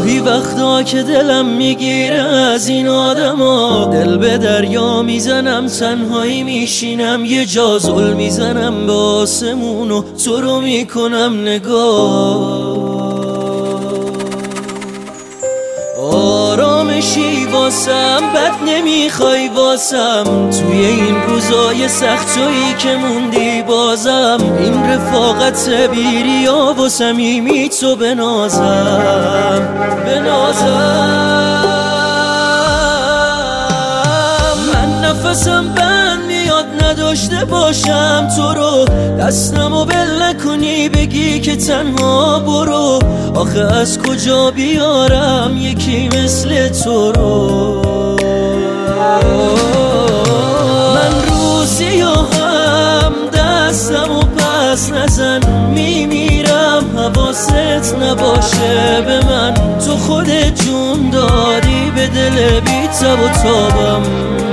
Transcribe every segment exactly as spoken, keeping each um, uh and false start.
گاهی وقتا که دلم میگیره از این آدما، دل به دریا میزنم تنهایی میشینم یه جا زل میزنم به آسمون و تو رو میکنم نگاه. آرامشی واسم بد نمیخوای واسم، توی این روزای سخت جایی که موندی بازم، این رفاقت بیریا و صمیمی تو بنازم بنازم. من نفسم بند میاد نداشته باشم تو رو، دستمو بل نکنی بگی که تنها برو، آخه از کجا بیارم یکی مثل تو رو. من روزی و هم دستمو پس نزن، میمیرم حواست نباشه به من، تو خودت جون داری به دل بی تب و تابم.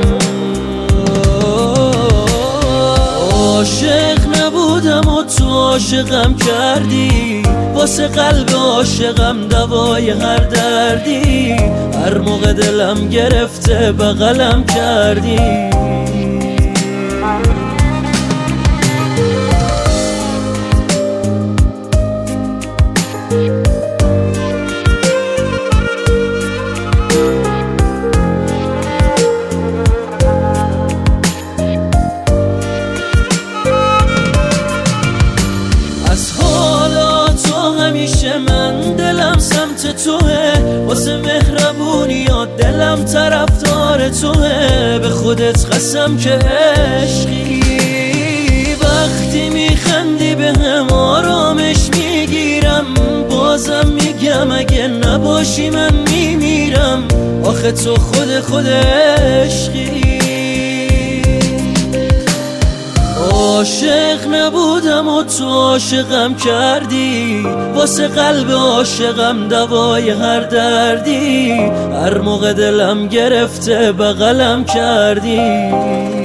عاشق نبودم و تو عاشقم کردی، واسه قلب عاشقم دوای هر دردی، هر موقع دلم گرفته بغلم کردی. من دلم سمت توه، واسه مهربونیات دلم طرفدار توه، به خودت قسم که عشقی. وقتی میخندی به هم آرامش میگیرم، بازم میگم اگه نباشی من میمیرم، آخه تو خود خود عشقی. عاشق نبودم و تو عاشقم کردی، واسه قلب عاشقم دوای هر دردی، هر موقع دلم گرفته بغلم کردی.